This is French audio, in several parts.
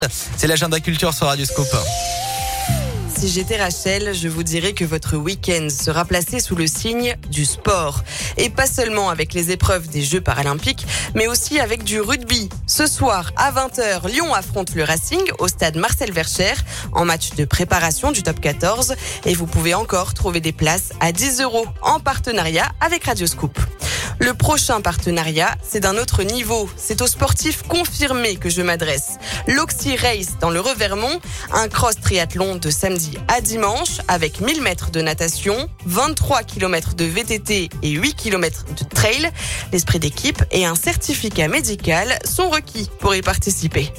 C'est l'agenda culture sur Radio Scoop. Si j'étais Rachel, je vous dirais que votre week-end sera placé sous le signe du sport. Et pas seulement avec les épreuves des Jeux paralympiques, mais aussi avec du rugby. Ce soir, à 20h, Lyon affronte le Racing au stade Marcel Vercher en match de préparation du top 14. Et vous pouvez encore trouver des places à 10 € en partenariat avec Radio Scoop. Le prochain partenariat, c'est d'un autre niveau. C'est aux sportifs confirmés que je m'adresse. L'Oxy Race dans le Revermont, un cross triathlon de samedi à dimanche avec 1000 mètres de natation, 23 km de VTT et 8 km de trail. L'esprit d'équipe et un certificat médical sont requis pour y participer.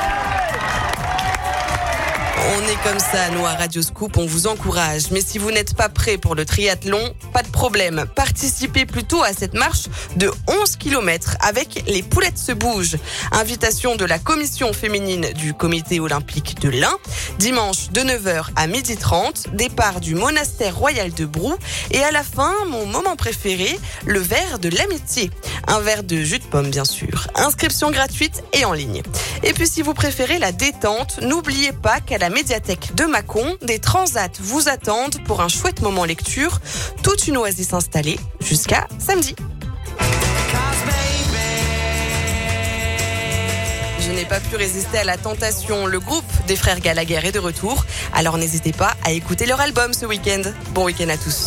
On est comme ça, nous, à Radio Scoop, on vous encourage. Mais si vous n'êtes pas prêt pour le triathlon, pas de problème. Participez plutôt à cette marche de 11 km avec Les Poulettes se bougent. Invitation de la commission féminine du comité olympique de l'Ain. Dimanche de 9h à 12h30, départ du monastère royal de Brou. Et à la fin, mon moment préféré, le verre de l'amitié. Un verre de jus de pomme, bien sûr. Inscription gratuite et en ligne. Et puis, si vous préférez la détente, n'oubliez pas qu'à la médiathèque de Mâcon, des transats vous attendent pour un chouette moment lecture. Toute une oasis installée jusqu'à samedi. Je n'ai pas pu résister à la tentation. Le groupe des frères Gallagher est de retour. Alors n'hésitez pas à écouter leur album ce week-end. Bon week-end à tous.